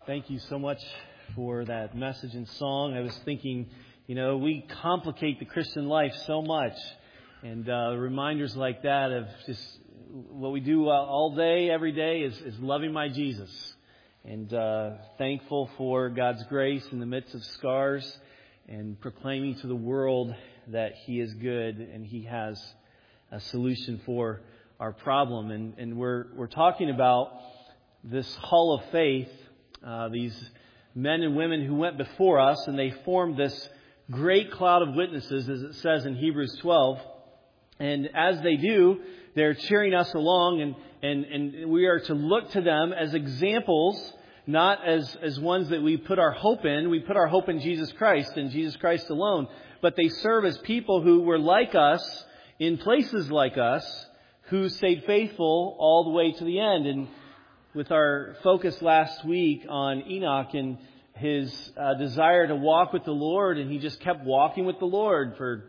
Thank you so much for that message and song. I was thinking, we complicate the Christian life so much. And reminders like that of just what we do all day, every day is loving my Jesus. And thankful for God's grace in the midst of scars and proclaiming to the world that He is good and He has a solution for our problem. And we're talking about this hall of faith, these men and women who went before us, and they formed this great cloud of witnesses, as it says in Hebrews 12. And as they do, they're cheering us along, and we are to look to them as examples, not as ones that we put our hope in. We put our hope in Jesus Christ and Jesus Christ alone. But they serve as people who were like us, in places like us, who stayed faithful all the way to the end. And with our focus last week on Enoch and his desire to walk with the Lord, and he just kept walking with the Lord for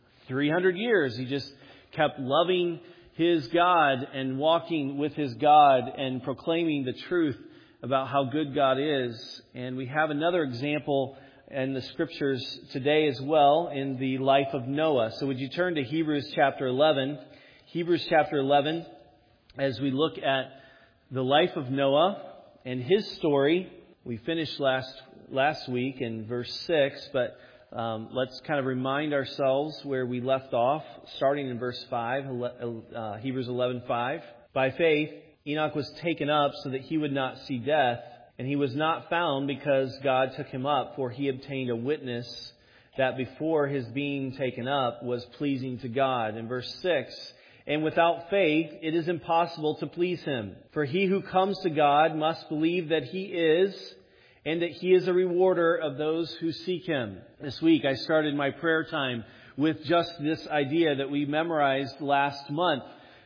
300 years. He just kept loving his God and walking with his God and proclaiming the truth about how good God is. And we have another example in the Scriptures today as well in the life of Noah. So would you turn to Hebrews chapter 11? Hebrews chapter 11, as we look at the life of Noah and his story. We finished last week in verse 6, but let's kind of remind ourselves where we left off, starting in verse 5, Hebrews 11:5. By faith, Enoch was taken up so that he would not see death, and he was not found because God took him up, for he obtained a witness that before his being taken up was pleasing to God. In verse 6, and without faith, it is impossible to please Him. For he who comes to God must believe that He is, and that He is a rewarder of those who seek Him. This week, I started my prayer time with just this idea that we memorized last month.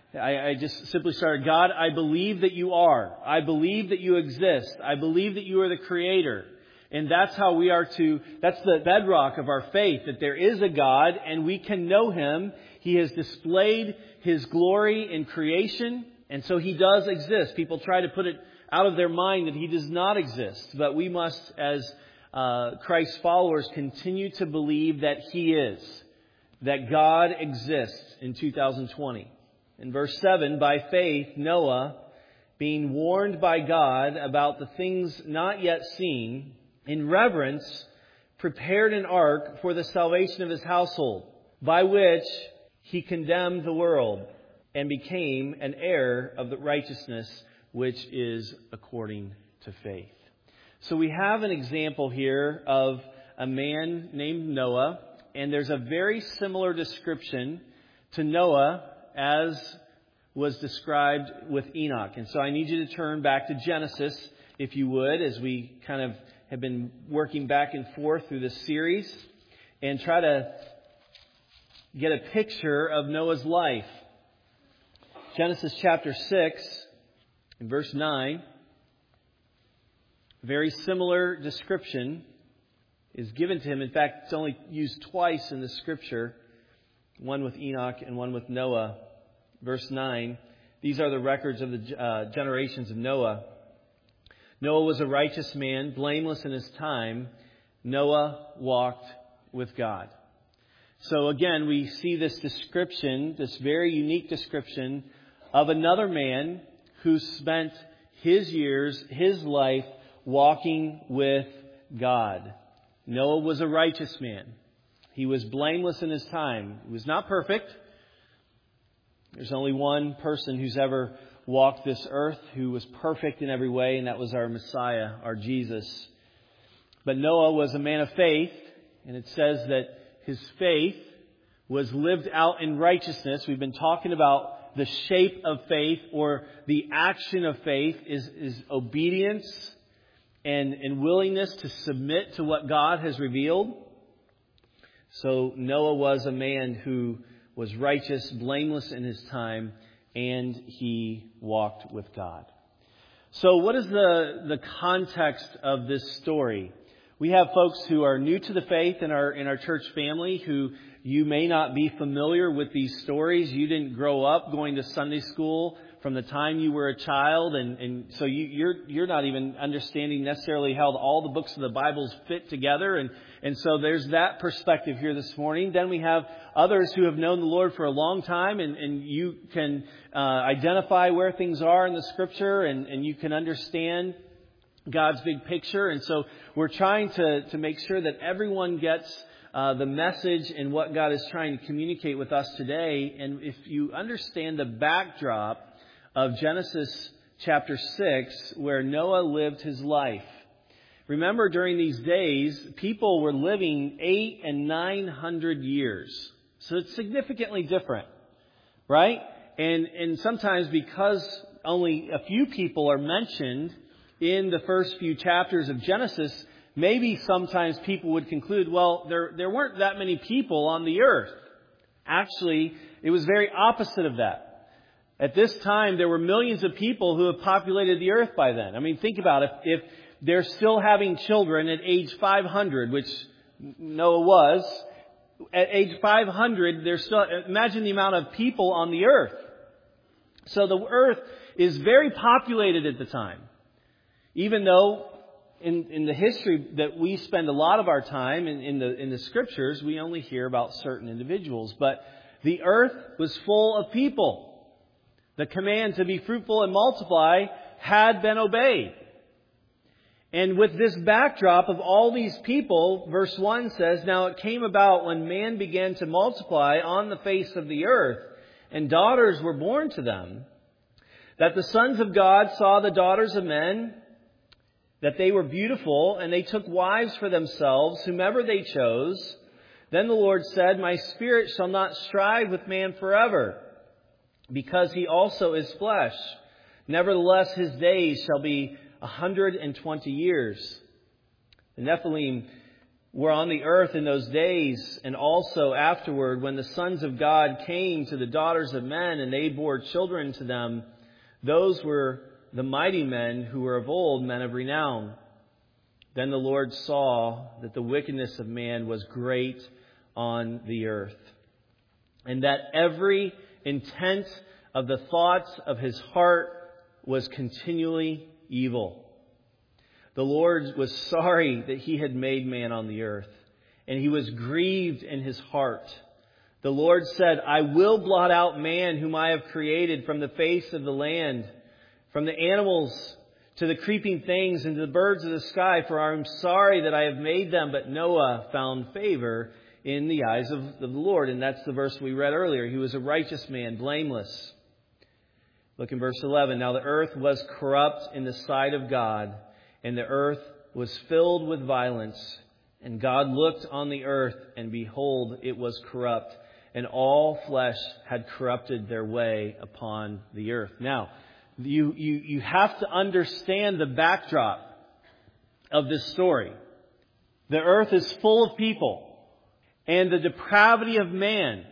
I just simply started, God, I believe that You are. I believe that You exist. I believe that You are the Creator. And that's how we are that's the bedrock of our faith, that there is a God and we can know Him. He has displayed His glory in creation, and so He does exist. People try to put it out of their mind that He does not exist, but we must, as Christ's followers, continue to believe that He is, that God exists in 2020. In verse 7, by faith, Noah, being warned by God about the things not yet seen, in reverence, prepared an ark for the salvation of his household, by which he condemned the world and became an heir of the righteousness which is according to faith. So we have an example here of a man named Noah, and there's a very similar description to Noah as was described with Enoch. And so I need you to turn back to Genesis, if you would, as we kind of have been working back and forth through this series, and try to get a picture of Noah's life. Genesis chapter 6, in verse 9, a very similar description is given to him. In fact, it's only used twice in the Scripture, one with Enoch and one with Noah. Verse 9, these are the records of the generations of Noah. Noah was a righteous man, blameless in his time. Noah walked with God. So again, we see this description, this very unique description of another man who spent his years, his life, walking with God. Noah was a righteous man. He was blameless in his time. He was not perfect. There's only one person who's ever walked this earth who was perfect in every way, and that was our Messiah, our Jesus. But Noah was a man of faith, and it says that his faith was lived out in righteousness. We've been talking about the shape of faith, or the action of faith is obedience and willingness to submit to what God has revealed. So Noah was a man who was righteous, blameless in his time, and he walked with God. So what is the context of this story? We have folks who are new to the faith in our church family who you may not be familiar with these stories. You didn't grow up going to Sunday school from the time you were a child, and so you're not even understanding necessarily how all the books of the Bible fit together, and so there's that perspective here this morning. Then we have others who have known the Lord for a long time, and you can identify where things are in the Scripture, and you can understand God's big picture. And so we're trying to make sure that everyone gets the message and what God is trying to communicate with us today. And if you understand the backdrop of Genesis chapter 6, where Noah lived his life. Remember, during these days, people were living 800 and 900 years. So it's significantly different, right? And sometimes because only a few people are mentioned in the first few chapters of Genesis, maybe sometimes people would conclude, well, there weren't that many people on the earth. Actually, it was very opposite of that. At this time, there were millions of people who have populated the earth by then. I mean, think about it. If they're still having children at age 500, which Noah was, at age 500, they're still, imagine the amount of people on the earth. So the earth is very populated at the time. Even though in the history that we spend a lot of our time in the Scriptures, we only hear about certain individuals. But the earth was full of people. The command to be fruitful and multiply had been obeyed. And with this backdrop of all these people, verse 1 says, "Now it came about when man began to multiply on the face of the earth, and daughters were born to them, that the sons of God saw the daughters of men, that they were beautiful, and they took wives for themselves, whomever they chose. Then the Lord said, My spirit shall not strive with man forever, because he also is flesh. Nevertheless, his days shall be 120 years. The Nephilim were on the earth in those days, and also afterward, when the sons of God came to the daughters of men, and they bore children to them. Those were the mighty men who were of old, men of renown. Then the Lord saw that the wickedness of man was great on the earth, and that every intent of the thoughts of his heart was continually evil. The Lord was sorry that he had made man on the earth, and he was grieved in his heart. The Lord said, I will blot out man whom I have created from the face of the land, from the animals to the creeping things and to the birds of the sky, for I am sorry that I have made them. But Noah found favor in the eyes of the Lord. And that's the verse we read earlier. He was a righteous man, blameless. Look in verse 11. Now the earth was corrupt in the sight of God, and the earth was filled with violence. And God looked on the earth, and behold, it was corrupt, and all flesh had corrupted their way upon the earth. Now, you have to understand the backdrop of this story. The earth is full of people, and the depravity of man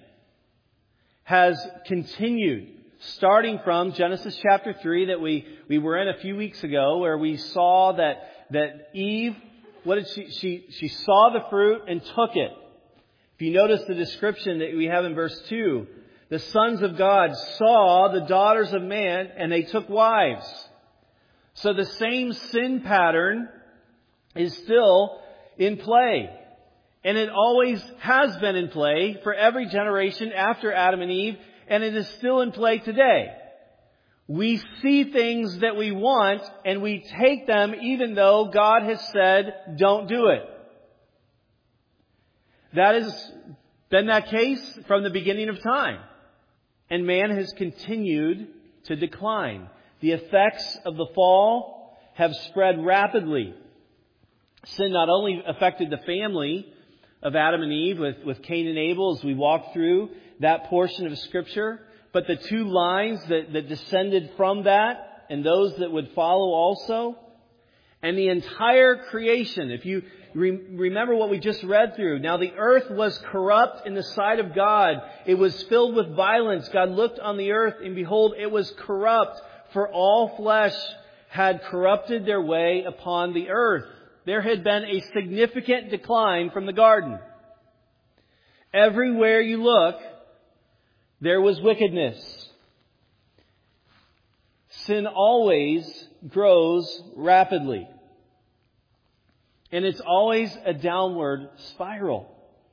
has continued, starting from Genesis chapter 3 that we were in a few weeks ago, where we saw that Eve, what did she saw the fruit and took it. If you notice the description that we have in verse 2, the sons of God saw the daughters of man, and they took wives. So the same sin pattern is still in play. And it always has been in play for every generation after Adam and Eve, and it is still in play today. We see things that we want, and we take them even though God has said, don't do it. That has been that case from the beginning of time. And man has continued to decline. The effects of the fall have spread rapidly. Sin not only affected the family of Adam and Eve with Cain and Abel as we walk through that portion of Scripture, but the two lines that descended from that and those that would follow also. And the entire creation, if you remember what we just read through. Now the earth was corrupt in the sight of God. It was filled with violence. God looked on the earth, and behold, it was corrupt, for all flesh had corrupted their way upon the earth. There had been a significant decline from the garden. Everywhere you look, there was wickedness. sin always grows rapidly. And it's always a downward spiral.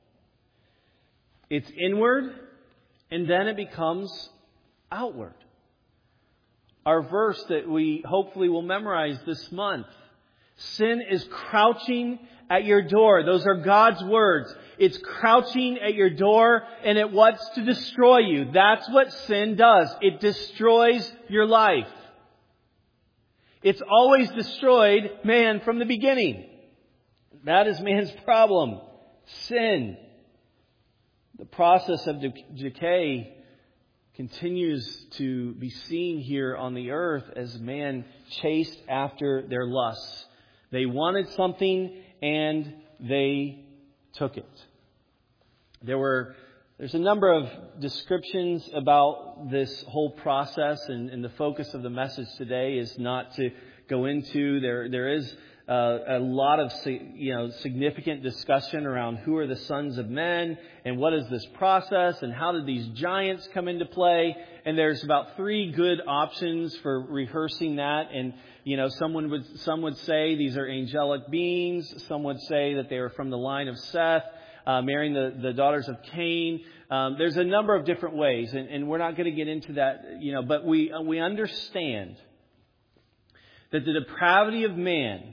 It's inward, and then it becomes outward. Our verse that we hopefully will memorize this month. Sin is crouching at your door. Those are God's words. It's crouching at your door and it wants to destroy you. That's what sin does. It destroys your life. It's always destroyed man from the beginning. That is man's problem. Sin. The process of decay continues to be seen here on the earth as man chased after their lusts. They wanted something and they took it. There's a number of descriptions about this whole process, and the focus of the message today is not to go into. There is a lot of significant discussion around who are the sons of men and what is this process and how did these giants come into play. And there's about 3 good options for rehearsing that. And some would say these are angelic beings. Some would say that they are from the line of Seth, marrying the daughters of Cain. There's a number of different ways, and we're not going to get into that. But we understand that the depravity of man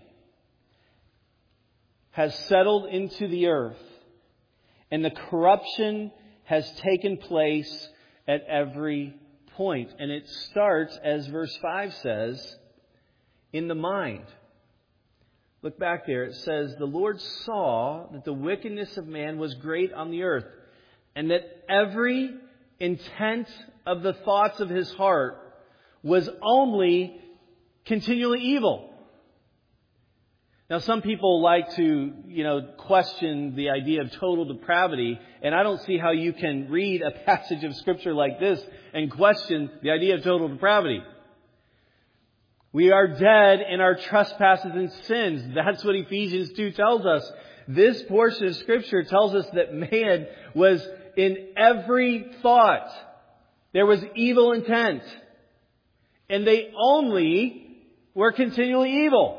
has settled into the earth, and the corruption has taken place at every point. And it starts, as verse 5 says, in the mind. Look back there. It says, the Lord saw that the wickedness of man was great on the earth, and that every intent of the thoughts of his heart was only continually evil. Now, some people like to, question the idea of total depravity, and I don't see how you can read a passage of Scripture like this and question the idea of total depravity. We are dead in our trespasses and sins. That's what Ephesians 2 tells us. This portion of Scripture tells us that man was in every thought. There was evil intent. And they only were continually evil.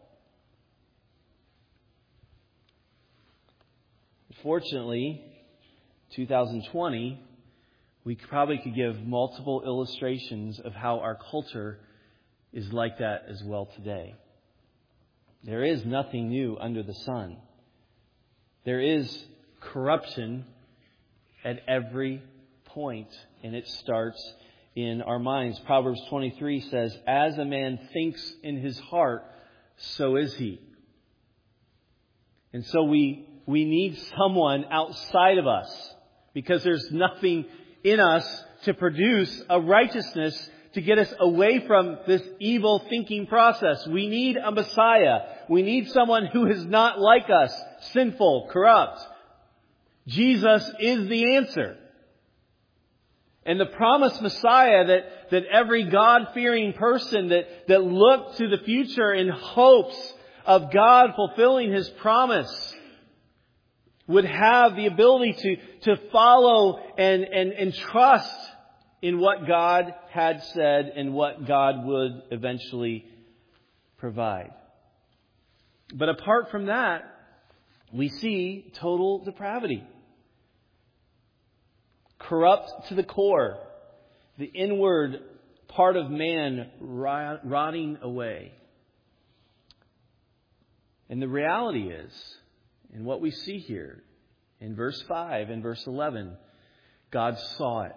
Fortunately, 2020, we probably could give multiple illustrations of how our culture is like that as well today. There is nothing new under the sun. There is corruption at every point, and it starts in our minds. Proverbs 23 says, as a man thinks in his heart, so is he. And so we need someone outside of us, because there's nothing in us to produce a righteousness to get us away from this evil thinking process. We need a Messiah. We need someone who is not like us, sinful, corrupt. Jesus is the answer. And the promised Messiah that every God-fearing person that looked to the future in hopes of God fulfilling His promise would have the ability to follow and trust in what God had said and what God would eventually provide. But apart from that, we see total depravity. Corrupt to the core. The inward part of man rotting away. And the reality is, and what we see here in verse 5 and verse 11, God saw it.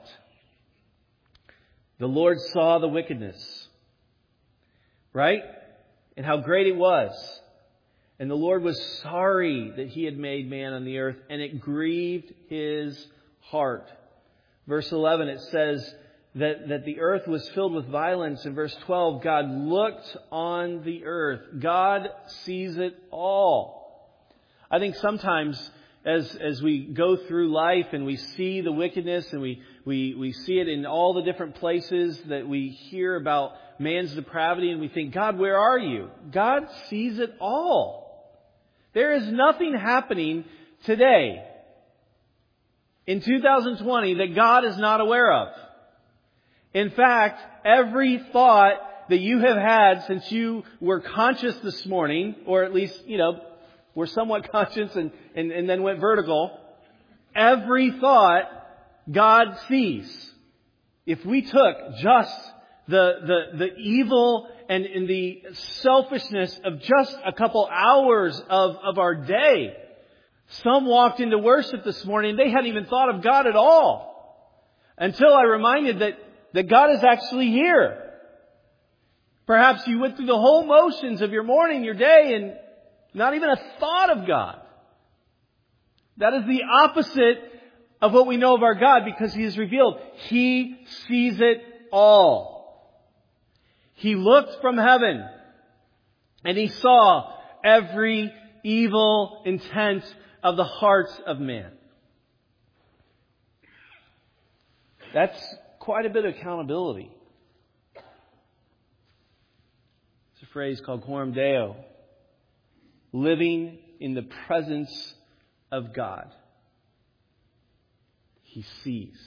The Lord saw the wickedness. Right? And how great it was. And the Lord was sorry that He had made man on the earth, and it grieved His heart. Verse 11, it says that the earth was filled with violence. In verse 12, God looked on the earth. God sees it all. I think sometimes as we go through life and we see the wickedness and we see it in all the different places that we hear about man's depravity, and we think, God, where are you? God sees it all. There is nothing happening today in 2020 that God is not aware of. In fact, every thought that you have had since you were conscious this morning, or at least, were somewhat conscious and then went vertical, every thought God sees. If we took just the evil and the selfishness of just a couple hours of our day. Some walked into worship this morning, they hadn't even thought of God at all. Until I reminded that God is actually here. Perhaps you went through the whole motions of your morning, your day, and not even a thought of God. That is the opposite of what we know of our God, because He is revealed. He sees it all. He looked from heaven and He saw every evil intent of the hearts of man. That's quite a bit of accountability. It's a phrase called coram Deo. Living in the presence of God. He sees.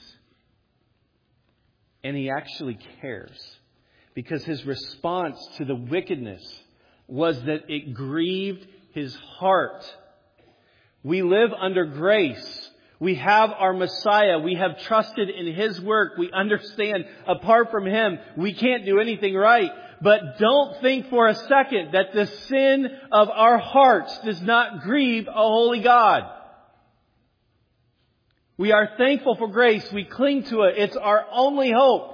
And He actually cares. Because His response to the wickedness was that it grieved His heart. We live under grace. We have our Messiah. We have trusted in His work. We understand apart from Him, we can't do anything right. But don't think for a second that the sin of our hearts does not grieve a holy God. We are thankful for grace. We cling to it. It's our only hope.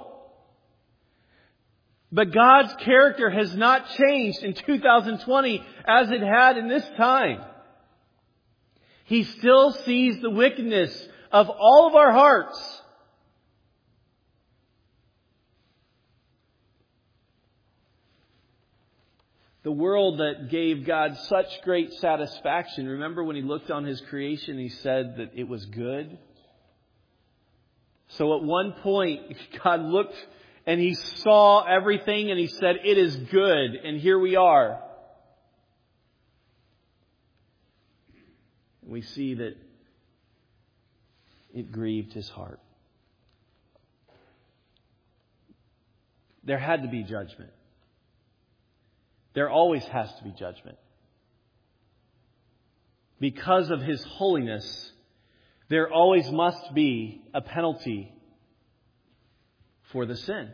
But God's character has not changed in 2020 as it had in this time. He still sees the wickedness of all of our hearts. The world that gave God such great satisfaction. Remember when He looked on His creation, He said that it was good? So at one point, God looked and He saw everything and He said, it is good. And here we are. We see that it grieved His heart. There had to be judgment. There always has to be judgment. Because of His holiness, there always must be a penalty for the sin.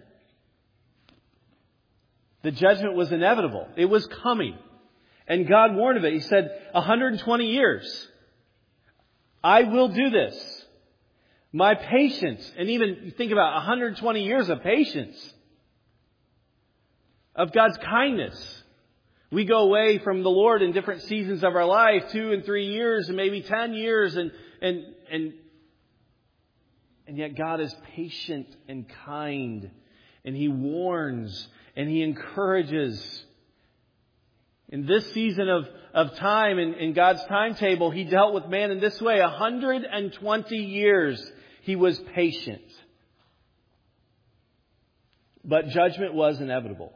The judgment was inevitable. It was coming. And God warned of it. He said, 120 years. I will do this. My patience. And even think about 120 years of patience. Of God's kindness. We go away from the Lord in different seasons of our life, 2 and 3 years and maybe 10 years. And yet God is patient and kind. And He warns and He encourages. In this season of time, in God's timetable, He dealt with man in this way. 120 years He was patient. But judgment was inevitable.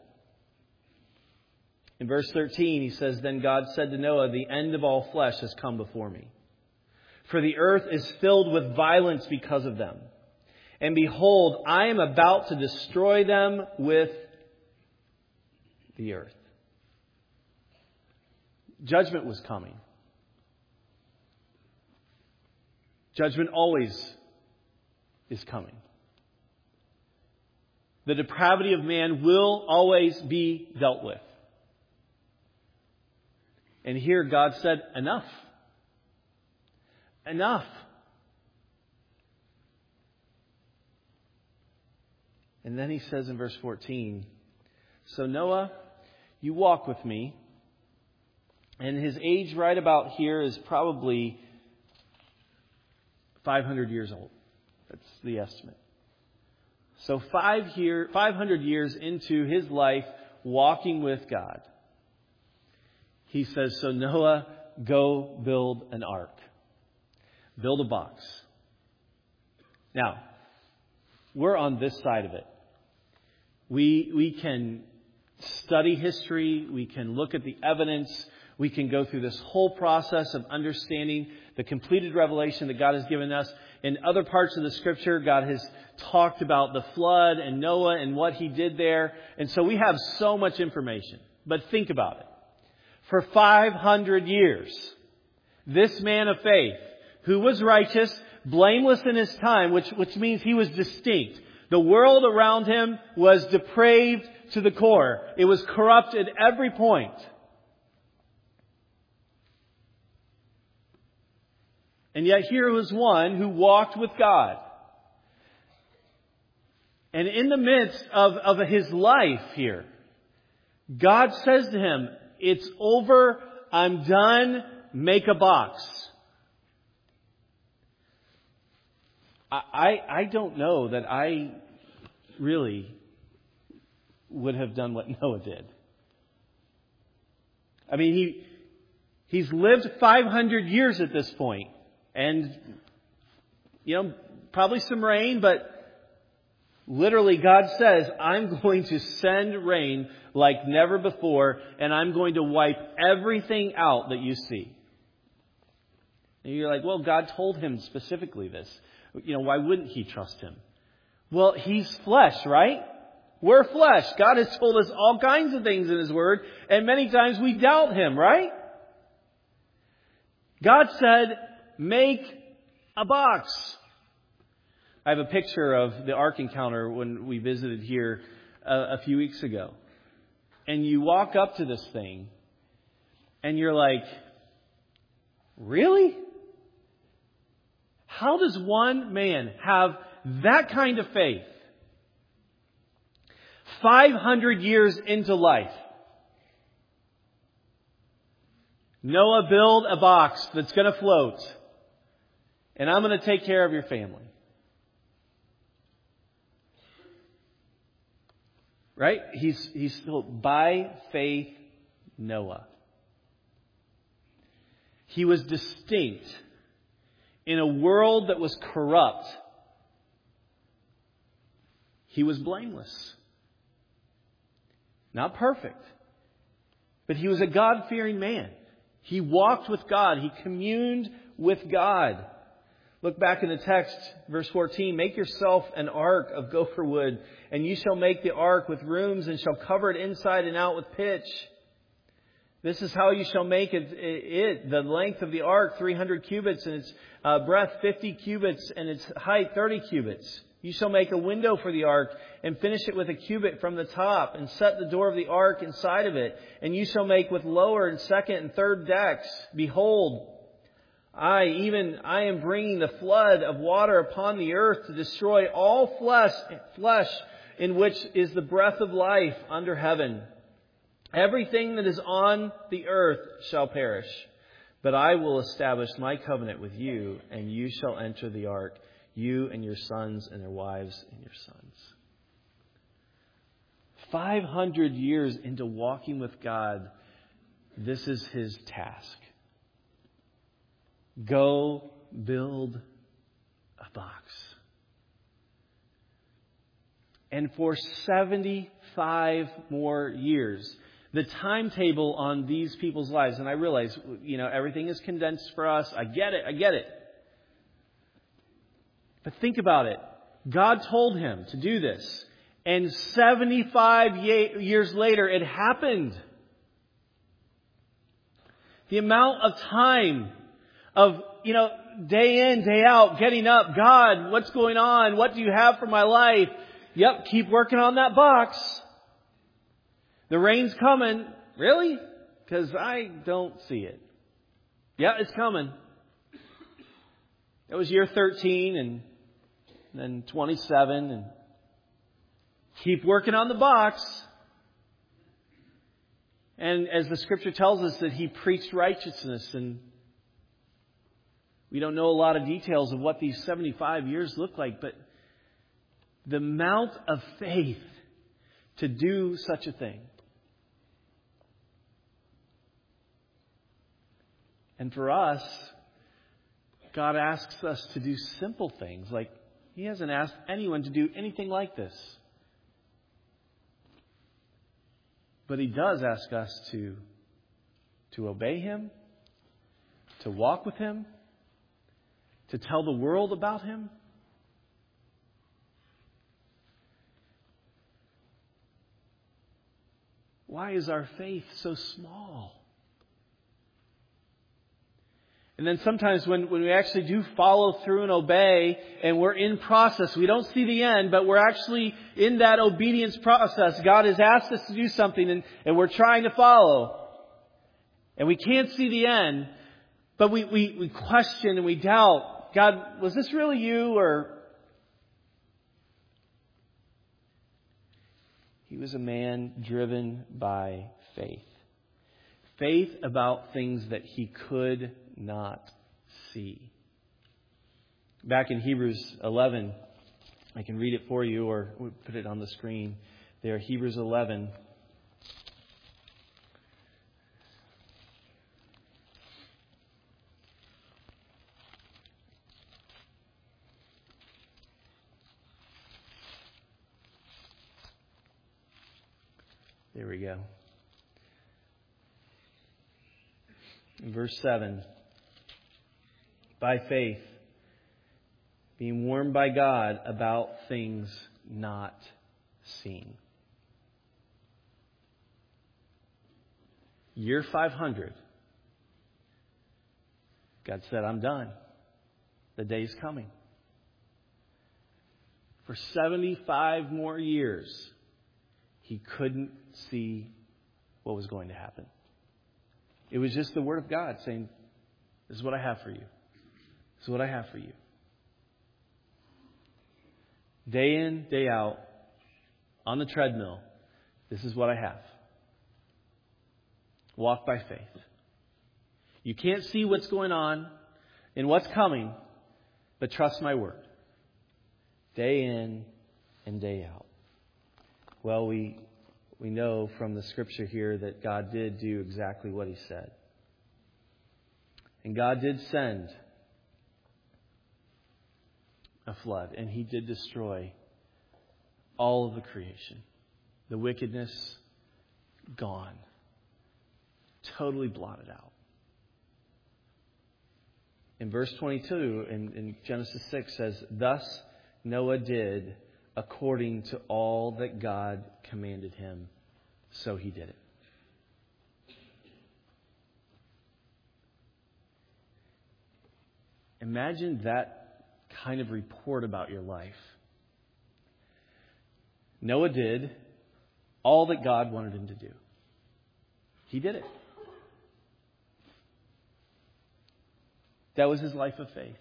In verse 13, He says, Then God said to Noah, The end of all flesh has come before me. For the earth is filled with violence because of them. And behold, I am about to destroy them with the earth. Judgment was coming. Judgment always is coming. The depravity of man will always be dealt with. And here God said, enough. Enough. And then He says in verse 14, So Noah, you walk with me. And his age right about here is probably 500 years old. That's the estimate. So 500 years into his life walking with God, He says, So Noah, go build an ark. Build a box. Now, we're on this side of it. We can study history. We can look at the evidence. We can go through this whole process of understanding the completed revelation that God has given us. in other parts of the Scripture, God has talked about the flood and Noah and what he did there. And so we have so much information. But think about it. For 500 years, this man of faith, who was righteous, blameless in his time, which means he was distinct. The world around him was depraved to the core. It was corrupt at every point. And yet here was one who walked with God. And in the midst of his life here, God says to him, "It's over. I'm done. Make a box." I don't know that I really would have done what Noah did. I mean, he's lived 500 years at this point. And, probably some rain, but literally God says, "I'm going to send rain like never before, and I'm going to wipe everything out that you see." And you're like, well, God told him specifically this. Why wouldn't he trust him? Well, he's flesh, right? We're flesh. God has told us all kinds of things in His Word, and many times we doubt Him, right? God said, "Make a box." I have a picture of the Ark Encounter when we visited here a few weeks ago. And you walk up to this thing, and you're like, really? How does one man have that kind of faith? 500 years into life. Noah, build a box that's going to float. And I'm going to take care of your family. Right? He's still by faith Noah. He was distinct in a world that was corrupt. He was blameless. Not perfect. But he was a God-fearing man. He walked with God. He communed with God. Look back in the text, verse 14. "Make yourself an ark of gopher wood, and you shall make the ark with rooms, and shall cover it inside and out with pitch. This is how you shall make it. The length of the ark, 300 cubits, and its breadth 50 cubits, and its height 30 cubits. You shall make a window for the ark, and finish it with a cubit from the top, and set the door of the ark inside of it. And you shall make with lower and second and third decks. Behold, I am bringing the flood of water upon the earth to destroy all flesh in which is the breath of life under heaven. Everything that is on the earth shall perish. But I will establish my covenant with you, and you shall enter the ark, you and your sons and their wives and your sons." 500 years into walking with God, this is his task. Go build a box. And for 75 more years, the timetable on these people's lives, and I realize, everything is condensed for us. I get it. But think about it. God told him to do this. And 75 years later, it happened. The amount of time of, day in, day out, getting up. God, what's going on? What do you have for my life? Yep, keep working on that box. The rain's coming. Really? Because I don't see it. Yeah, it's coming. It was year 13 and then 27, and keep working on the box. And as the Scripture tells us that he preached righteousness, and we don't know a lot of details of what these 75 years look like, but the amount of faith to do such a thing. And for us, God asks us to do simple things. Like, He hasn't asked anyone to do anything like this. But He does ask us to obey Him, to walk with Him, to tell the world about Him? Why is our faith so small? And then sometimes when we actually do follow through and obey, and we're in process, we don't see the end, but we're actually in that obedience process. God has asked us to do something, and we're trying to follow. And we can't see the end, but we question and we doubt, God, was this really you? Or he was a man driven by faith. Faith about things that he could not see. Back in Hebrews 11, I can read it for you, or we'll put it on the screen there. Hebrews 11. There we go. In verse 7, by faith, being warned by God about things not seen. Year 500, God said, I'm done. The day's coming. For 75 more years, he couldn't see what was going to happen. It was just the Word of God saying, this is what I have for you. This is what I have for you. Day in, day out, on the treadmill, this is what I have. Walk by faith. You can't see what's going on and what's coming, but trust my word. Day in and day out. Well, we know from the scripture here that God did do exactly what He said. And God did send a flood, and He did destroy all of the creation. The wickedness, gone. Totally blotted out. In verse 22 in Genesis 6 says, thus Noah did according to all that God commanded him, so he did it. Imagine that kind of report about your life. Noah did all that God wanted him to do. He did it. That was his life of faith.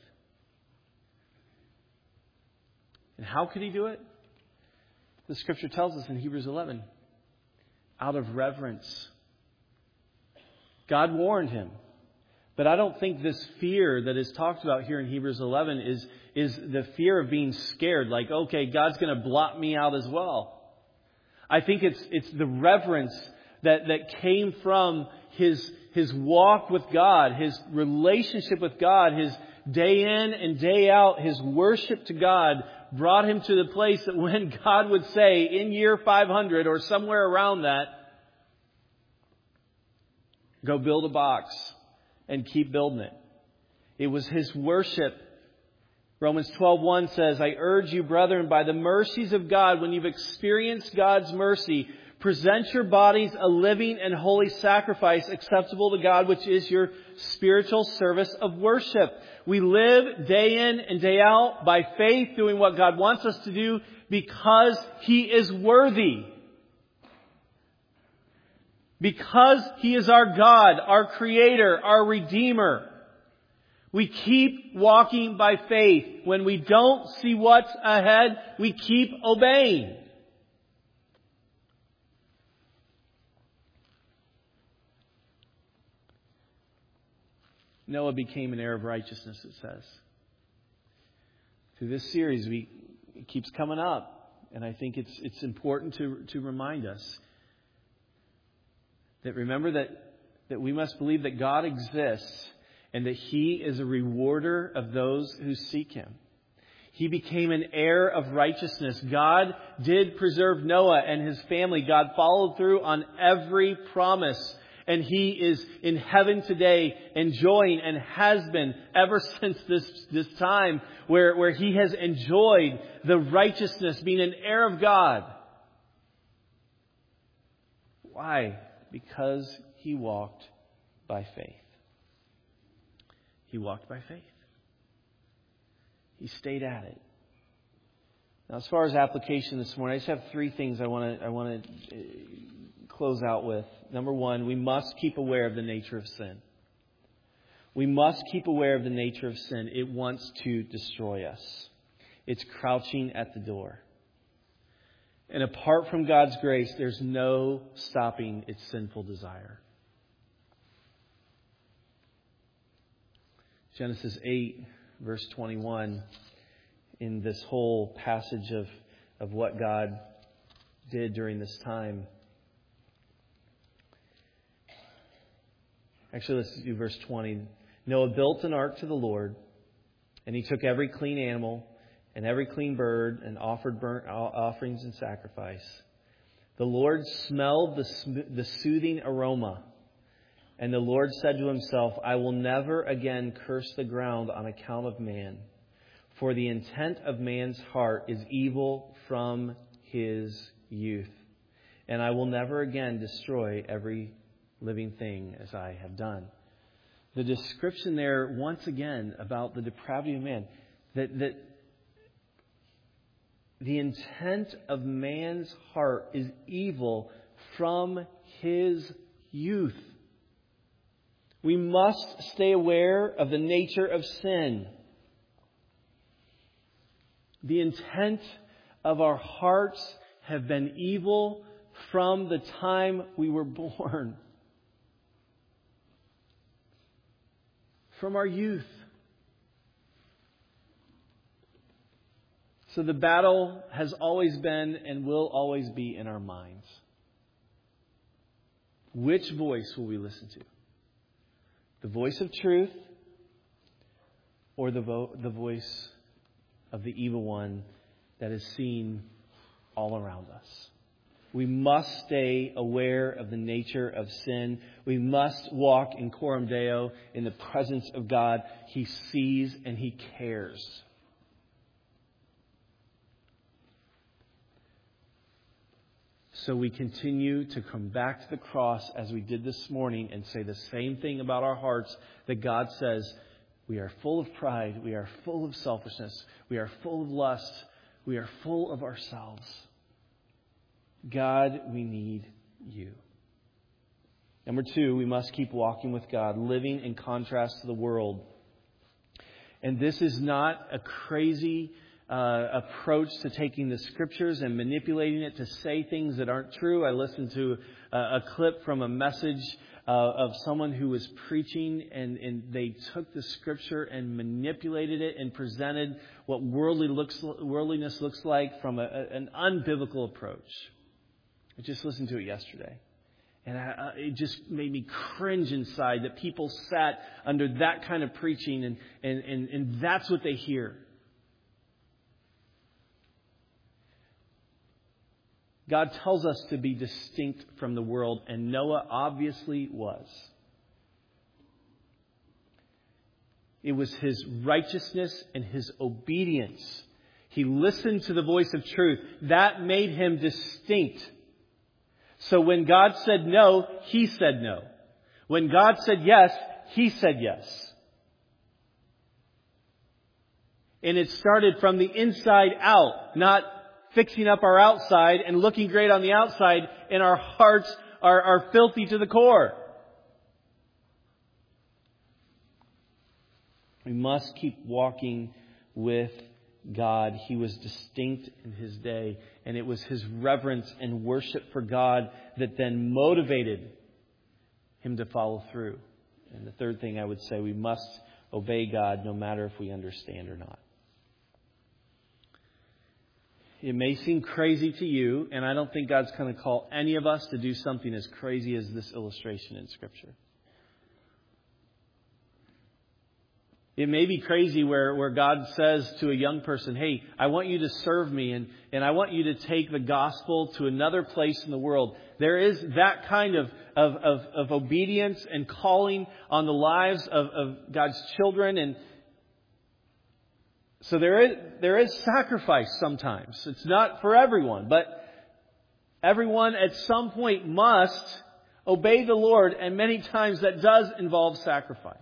And how could he do it? The scripture tells us in Hebrews 11, out of reverence. God warned him. But I don't think this fear that is talked about here in Hebrews 11 is the fear of being scared. Like, okay, God's going to blot me out as well. I think it's the reverence that came from his walk with God, his relationship with God, his day in and day out, his worship to God brought him to the place that when God would say in year 500 or somewhere around that, go build a box and keep building it. It was his worship. Romans 12:1 says, I urge you, brethren, by the mercies of God, when you've experienced God's mercy, present your bodies a living and holy sacrifice acceptable to God, which is your spiritual service of worship. We live day in and day out by faith, doing what God wants us to do because He is worthy. Because He is our God, our Creator, our Redeemer. We keep walking by faith. When we don't see what's ahead, we keep obeying. Noah became an heir of righteousness, it says. Through this series, it keeps coming up. And I think it's important to remind us that remember that we must believe that God exists and that He is a rewarder of those who seek Him. He became an heir of righteousness. God did preserve Noah and his family. God followed through on every promise. And He is in heaven today, enjoying, and has been ever since this time where He has enjoyed the righteousness, being an heir of God. Why? Because He walked by faith. He walked by faith. He stayed at it. Now, as far as application this morning, I just have three things I want to close out with. Number one, we must keep aware of the nature of sin. We must keep aware of the nature of sin. It wants to destroy us. It's crouching at the door. And apart from God's grace, there's no stopping its sinful desire. Genesis 8, verse 21, in this whole passage of what God did during this time. Actually, let's do verse 20. Noah built an ark to the Lord, and he took every clean animal and every clean bird and offered burnt offerings and sacrifice. The Lord smelled the soothing aroma. And the Lord said to Himself, I will never again curse the ground on account of man. For the intent of man's heart is evil from his youth. And I will never again destroy every living thing as I have done. The description there, once again, about the depravity of man, that the intent of man's heart is evil from his youth. We must stay aware of the nature of sin. The intent of our hearts have been evil from the time we were born. From our youth. So the battle has always been and will always be in our minds. Which voice will we listen to? The voice of truth or the voice of the evil one that is seen all around us? We must stay aware of the nature of sin. We must walk in coram Deo, in the presence of God. He sees and He cares. So we continue to come back to the cross as we did this morning and say the same thing about our hearts that God says, we are full of pride, we are full of selfishness, we are full of lust, we are full of ourselves. God, we need You. Number two, we must keep walking with God, living in contrast to the world. And this is not a crazy approach to taking the Scriptures and manipulating it to say things that aren't true. I listened to a clip from a message of someone who was preaching, and they took the Scripture and manipulated it and presented what worldliness looks like from an unbiblical approach. I just listened to it yesterday. And it just made me cringe inside that people sat under that kind of preaching and that's what they hear. God tells us to be distinct from the world, and Noah obviously was. It was his righteousness and his obedience. He listened to the voice of truth. That made him distinct. So when God said no, he said no. When God said yes, he said yes. And it started from the inside out, not fixing up our outside and looking great on the outside, and our hearts are filthy to the core. We must keep walking with God. He was distinct in his day, and it was his reverence and worship for God that then motivated him to follow through. And the third thing I would say, we must obey God no matter if we understand or not. It may seem crazy to you, and I don't think God's going to call any of us to do something as crazy as this illustration in Scripture. It may be crazy where God says to a young person, hey, I want you to serve me and I want you to take the gospel to another place in the world. There is that kind of obedience and calling on the lives of God's children. And so there is sacrifice sometimes. It's not for everyone, but everyone at some point must obey the Lord, and many times that does involve sacrifice.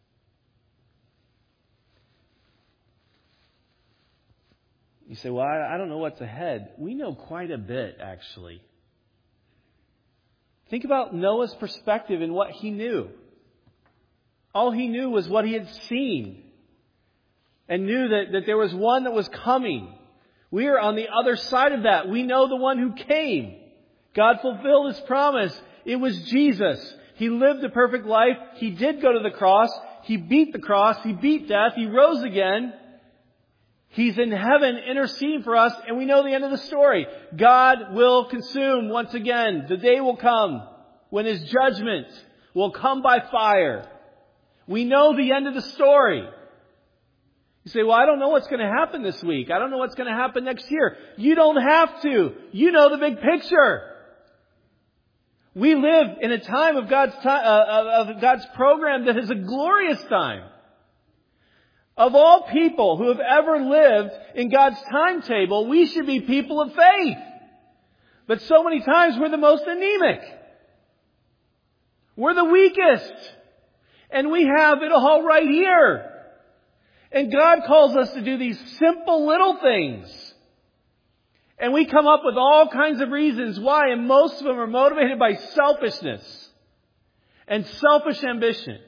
You say, well, I don't know what's ahead. We know quite a bit, actually. Think about Noah's perspective and what he knew. All he knew was what he had seen, and knew that there was one that was coming. We are on the other side of that. We know the one who came. God fulfilled His promise. It was Jesus. He lived a perfect life. He did go to the cross. He beat the cross. He beat death. He rose again. He's in heaven interceding for us, and we know the end of the story. God will consume once again. The day will come when His judgment will come by fire. We know the end of the story. You say, well, I don't know what's going to happen this week. I don't know what's going to happen next year. You don't have to. You know the big picture. We live in a time of God's program that is a glorious time. Of all people who have ever lived in God's timetable, we should be people of faith. But so many times we're the most anemic. We're the weakest. And we have it all right here. And God calls us to do these simple little things. And we come up with all kinds of reasons why, and most of them are motivated by selfishness and selfish ambition.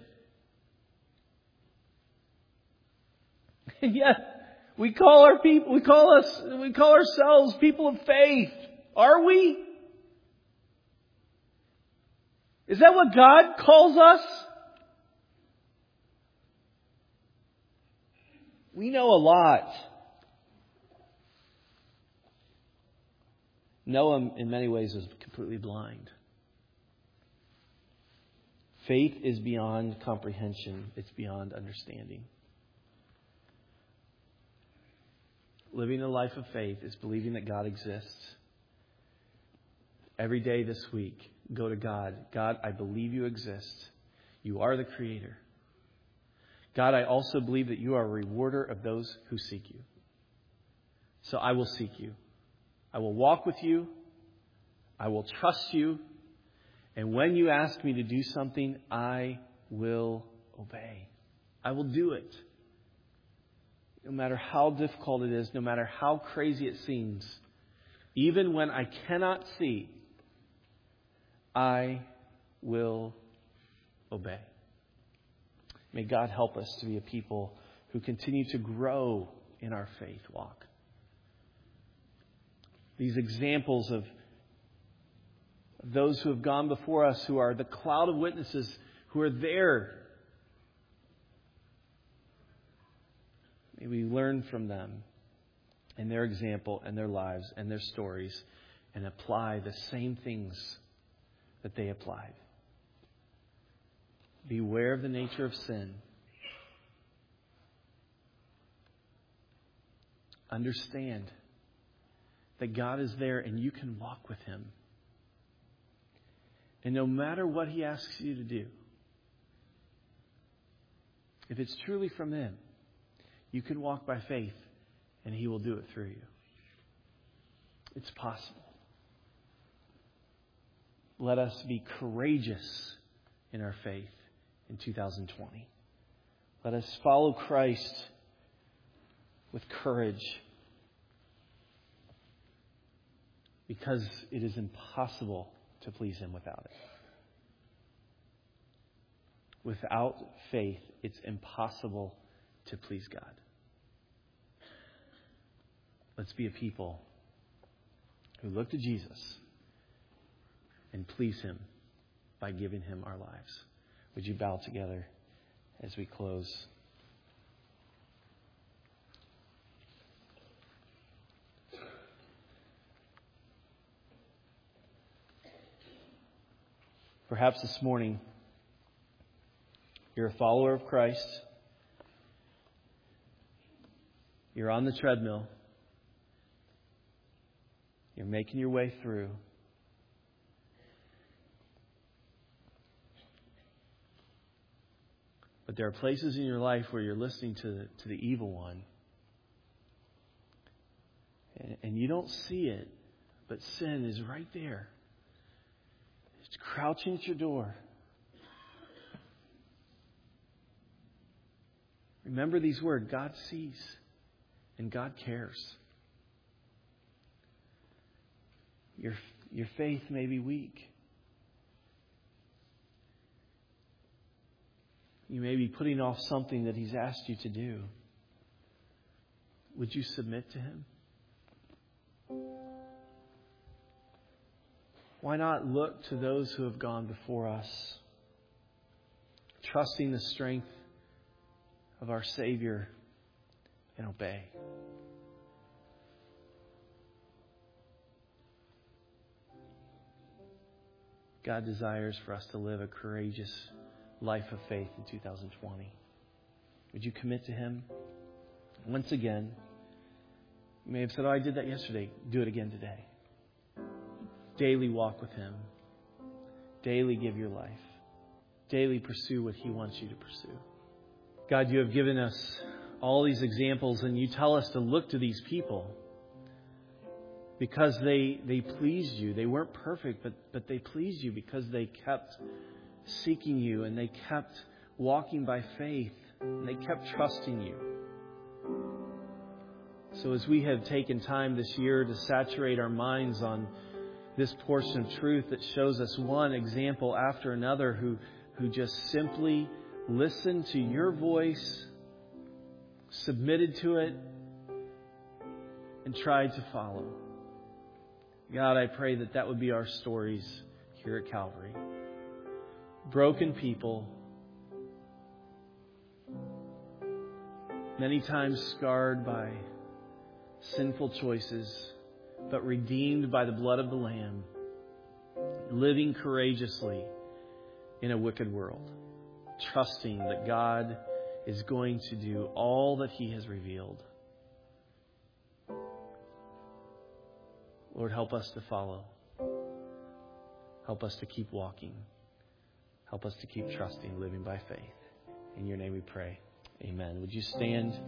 And yet, we call ourselves people of faith. Are we? Is that what God calls us? We know a lot. Noah, in many ways, is completely blind. Faith is beyond comprehension. It's beyond understanding. Living a life of faith is believing that God exists. Every day this week, go to God. God, I believe you exist. You are the Creator. God, I also believe that you are a rewarder of those who seek you. So I will seek you. I will walk with you. I will trust you. And when you ask me to do something, I will obey. I will do it. No matter how difficult it is, no matter how crazy it seems, even when I cannot see, I will obey. May God help us to be a people who continue to grow in our faith walk. These examples of those who have gone before us, who are the cloud of witnesses, who are there. May we learn from them and their example and their lives and their stories and apply the same things that they applied. Beware of the nature of sin. Understand that God is there and you can walk with Him. And no matter what He asks you to do, if it's truly from Him, you can walk by faith and He will do it through you. It's possible. Let us be courageous in our faith in 2020. Let us follow Christ with courage, because it is impossible to please Him without it. Without faith, it's impossible to please God. Let's be a people who look to Jesus and please Him by giving Him our lives. Would you bow together as we close? Perhaps this morning you're a follower of Christ. You're on the treadmill. You're making your way through. But there are places in your life where you're listening to the evil one. And you don't see it, but sin is right there. It's crouching at your door. Remember these words: God sees and God cares. Your faith may be weak. You may be putting off something that He's asked you to do. Would you submit to Him? Why not look to those who have gone before us, trusting the strength of our Savior, and obey? God desires for us to live a courageous life of faith in 2020. Would you commit to Him? Once again, you may have said, "Oh, I did that yesterday." Do it again today. Daily walk with Him. Daily give your life. Daily pursue what He wants you to pursue. God, you have given us all these examples, and you tell us to look to these people because they pleased you. They weren't perfect, but they pleased you because they kept seeking you, and they kept walking by faith, and they kept trusting you. So as we have taken time this year to saturate our minds on this portion of truth that shows us one example after another who just simply listened to your voice, submitted to it, and tried to follow. God, I pray that would be our stories here at Calvary. Broken people, many times scarred by sinful choices, but redeemed by the blood of the Lamb, living courageously in a wicked world, trusting that God is going to do all that He has revealed. Lord, help us to follow. Help us to keep walking. Help us to keep trusting, living by faith. In your name we pray. Amen. Would you stand?